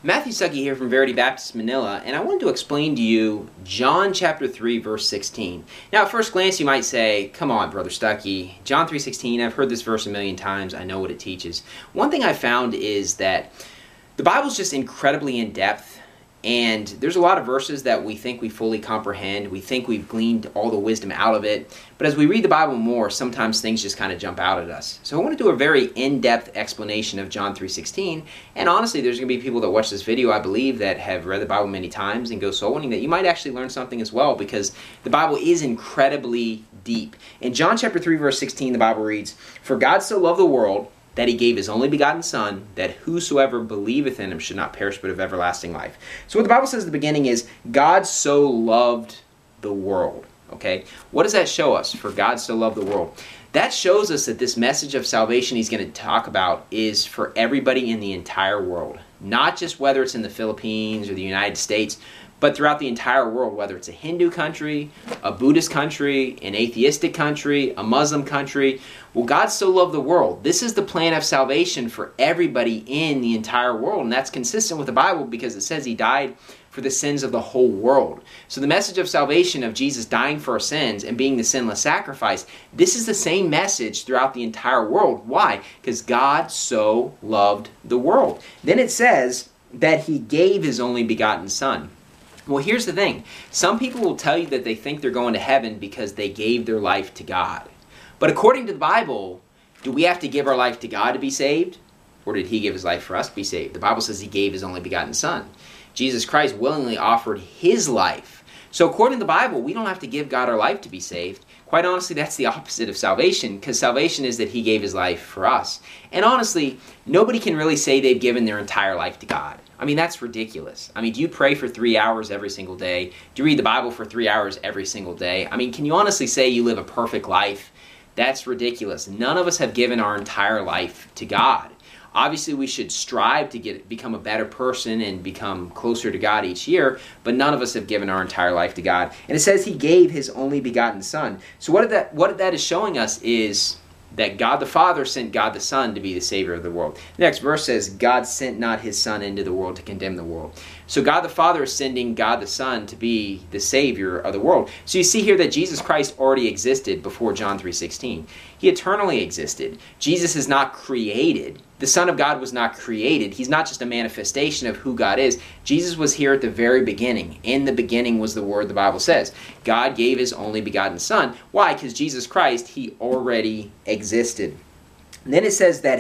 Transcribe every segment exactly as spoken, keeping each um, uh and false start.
Matthew Stuckey here from Verity Baptist Manila, and I wanted to explain to you John chapter three, verse sixteen. Now, at first glance, you might say, come on, Brother Stuckey, John three sixteen, I've heard this verse a million times, I know what it teaches. One thing I found is that the Bible's just incredibly in-depth, and there's a lot of verses that we think we fully comprehend, we think we've gleaned all the wisdom out of it, but as we read the Bible more, sometimes things just kind of jump out at us. So I want to do a very in-depth explanation of John three sixteen, and honestly, there's going to be people that watch this video, I believe, that have read the Bible many times and go soul winning, that you might actually learn something as well, because the Bible is incredibly deep. In John chapter three, verse sixteen, the Bible reads, "For God so loved the world, that he gave his only begotten Son, that whosoever believeth in him should not perish but have everlasting life." So what the Bible says at the beginning is, God so loved the world. Okay? What does that show us? For God so loved the world. That shows us that this message of salvation he's going to talk about is for everybody in the entire world. Not just whether it's in the Philippines or the United States, but throughout the entire world, whether it's a Hindu country, a Buddhist country, an atheistic country, a Muslim country. Well, God so loved the world. This is the plan of salvation for everybody in the entire world, and that's consistent with the Bible because it says he died for the sins of the whole world. So the message of salvation of Jesus dying for our sins and being the sinless sacrifice, this is the same message throughout the entire world. Why? Because God so loved the world. Then it says that he gave his only begotten Son. Well, here's the thing. Some people will tell you that they think they're going to heaven because they gave their life to God. But according to the Bible, do we have to give our life to God to be saved? Or did he give his life for us to be saved? The Bible says he gave his only begotten Son. Jesus Christ willingly offered his life. So according to the Bible, we don't have to give God our life to be saved. Quite honestly, that's the opposite of salvation, because salvation is that he gave his life for us. And honestly, nobody can really say they've given their entire life to God. I mean, that's ridiculous. I mean, do you pray for three hours every single day? Do you read the Bible for three hours every single day? I mean, can you honestly say you live a perfect life? That's ridiculous. None of us have given our entire life to God. Obviously, we should strive to get become a better person and become closer to God each year, but none of us have given our entire life to God. And it says he gave his only begotten Son. So what that what that is showing us is that God the Father sent God the Son to be the Savior of the world. The next verse says, God sent not his Son into the world to condemn the world. So God the Father is sending God the Son to be the Savior of the world. So you see here that Jesus Christ already existed before John three sixteen. He eternally existed. Jesus is not created. The Son of God was not created. He's not just a manifestation of who God is. Jesus was here at the very beginning. In the beginning was the Word, the Bible says. God gave his only begotten Son. Why? Because Jesus Christ, he already existed. And then it says that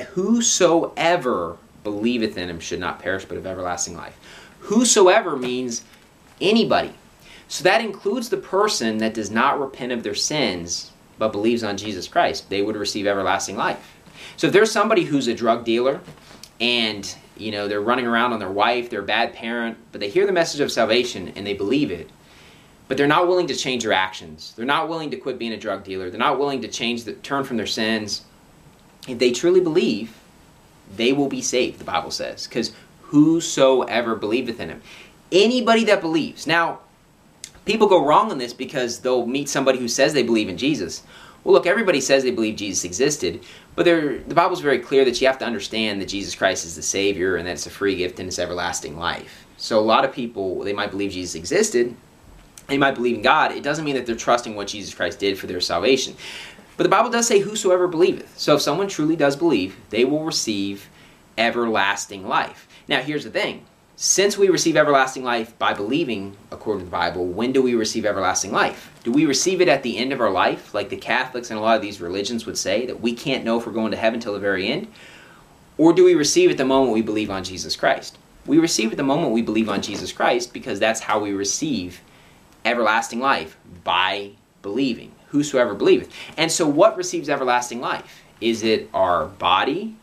whosoever believeth in him should not perish but have everlasting life. Whosoever means anybody. So that includes the person that does not repent of their sins but believes on Jesus Christ. They would receive everlasting life. So if there's somebody who's a drug dealer and, you know, they're running around on their wife, they're a bad parent, but they hear the message of salvation and they believe it, but they're not willing to change their actions. They're not willing to quit being a drug dealer. They're not willing to change the, turn from their sins. If they truly believe, they will be saved, the Bible says, because whosoever believeth in him. Anybody that believes. Now, people go wrong on this because they'll meet somebody who says they believe in Jesus. Well, look, everybody says they believe Jesus existed, but the Bible's very clear that you have to understand that Jesus Christ is the Savior and that it's a free gift and it's everlasting life. So a lot of people, they might believe Jesus existed, they might believe in God. It doesn't mean that they're trusting what Jesus Christ did for their salvation. But the Bible does say whosoever believeth. So if someone truly does believe, they will receive everlasting life. Now, here's the thing. Since we receive everlasting life by believing, according to the Bible, when do we receive everlasting life? Do we receive it at the end of our life, like the Catholics and a lot of these religions would say, that we can't know if we're going to heaven until the very end? Or do we receive it the moment we believe on Jesus Christ? We receive it the moment we believe on Jesus Christ because that's how we receive everlasting life, by believing. Whosoever believeth. And so what receives everlasting life? Is it our body?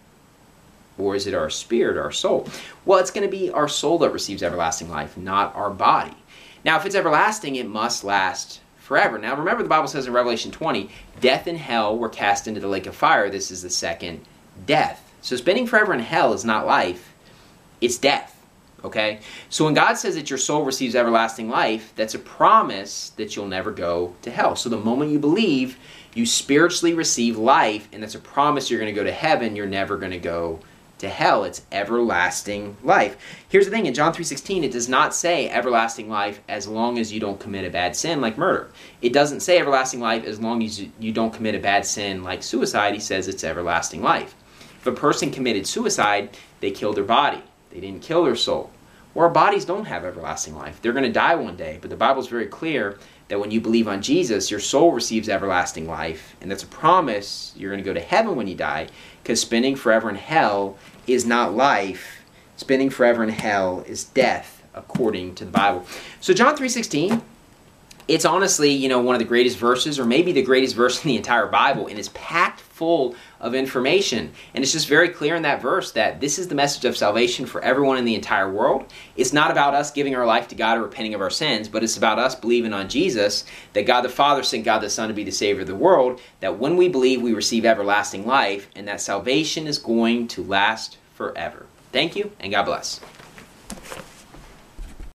Or is it our spirit, our soul? Well, it's going to be our soul that receives everlasting life, not our body. Now, if it's everlasting, it must last forever. Now, remember the Bible says in Revelation twenty, death and hell were cast into the lake of fire. This is the second death. So spending forever in hell is not life, it's death. Okay? So when God says that your soul receives everlasting life, that's a promise that you'll never go to hell. So the moment you believe, you spiritually receive life, and that's a promise you're going to go to heaven, you're never going to go to hell. It's everlasting life. Here's the thing, in John three sixteen, it does not say everlasting life as long as you don't commit a bad sin like murder. It doesn't say everlasting life as long as you don't commit a bad sin like suicide. He says it's everlasting life. If a person committed suicide, they killed their body. They didn't kill their soul. Well, our bodies don't have everlasting life. They're going to die one day, but the Bible's very clear that when you believe on Jesus, your soul receives everlasting life, and that's a promise. You're going to go to heaven when you die, because spending forever in hell is not life. Spending forever in hell is death, according to the Bible. So John three sixteen, it's honestly, you know, one of the greatest verses, or maybe the greatest verse in the entire Bible, and it's packed full of information. And it's just very clear in that verse that this is the message of salvation for everyone in the entire world. It's not about us giving our life to God or repenting of our sins, but it's about us believing on Jesus, that God the Father sent God the Son to be the Savior of the world, that when we believe, we receive everlasting life, and that salvation is going to last forever. Thank you, and God bless.